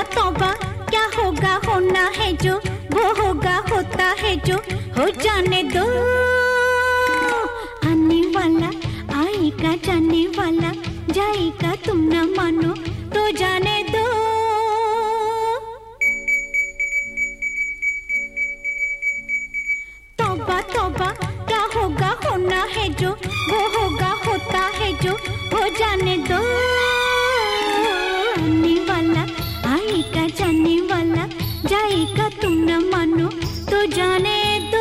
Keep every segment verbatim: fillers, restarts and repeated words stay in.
तौबा क्या होगा होना है जो, वो होगा होता है जो, हो जाने दो। आने वाला आएगा, जाने वाला जाएगा, तुम न मानो तो जाने दो। तौबा तौबा क्या होगा होना है जो, वो होगा होता है जो, हो जाने दो। आने वाला आएगा, जाने वाला जाएगा, तुम न मानो तो जाने दो।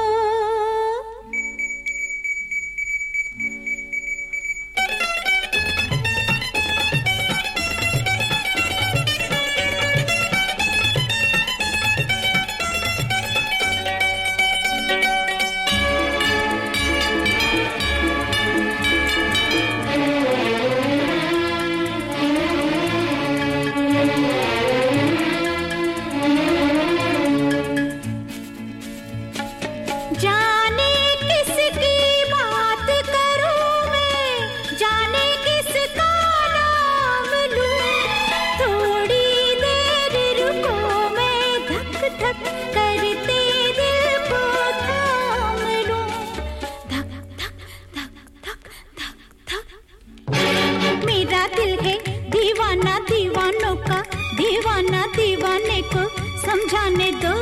जाने किसकी बात करूं मैं, जाने किसका नाम लूं, थोड़ी देर रुको मैं धक धक करते दिल को थाम लूं। धक धक धक धक धक धक। मेरा दिल है दीवाना दीवानों का, दीवाना दीवाने को समझाने दो।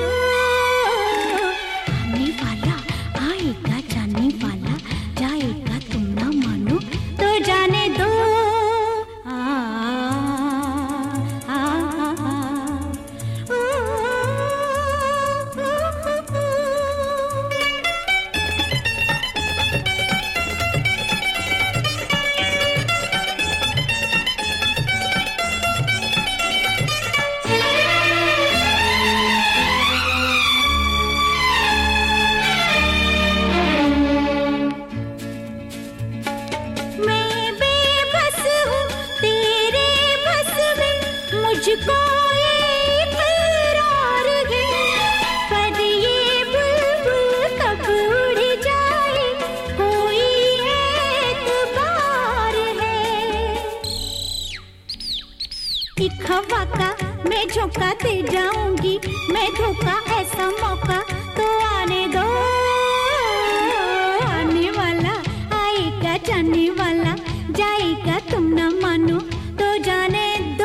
आएगा, जाने वाला जाएगा, तुम ना मानो तो जाने दो। आ, आ, आ, आ, मुझको इकरार है, पर ये बुलबुल कब उड़ जाए कोई एतबार है। एक हवा का मैं झोंका दे जाऊंगी, मैं धोखा ऐसा मौका तो आने दो। आने वाला आएगा, जाने वाला जाएगा, तुम न मानो तो जाने दो।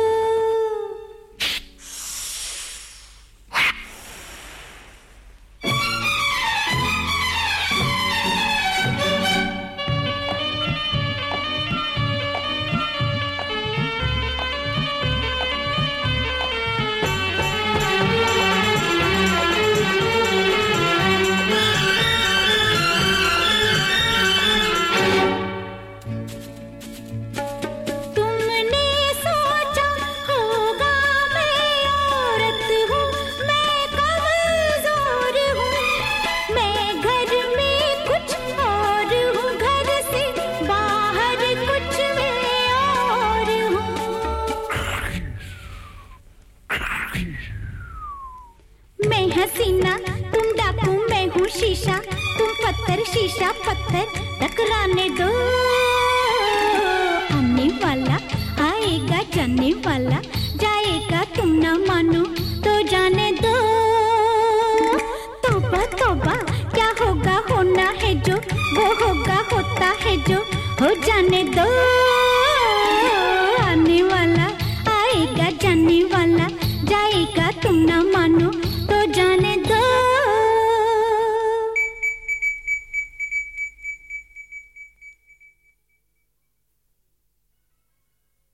मैं हसीना तुम डाकू, मैं हूँ शीशा, तुम पत्थर शीशा पत्थर टकराने दो। आने वाला आएगा, जाने वाला जाएगा, तुम न मानो तो जाने दो। तौबा तौबा क्या होगा होना है जो, वो होगा होता है जो, हो जाने दो। आने वाला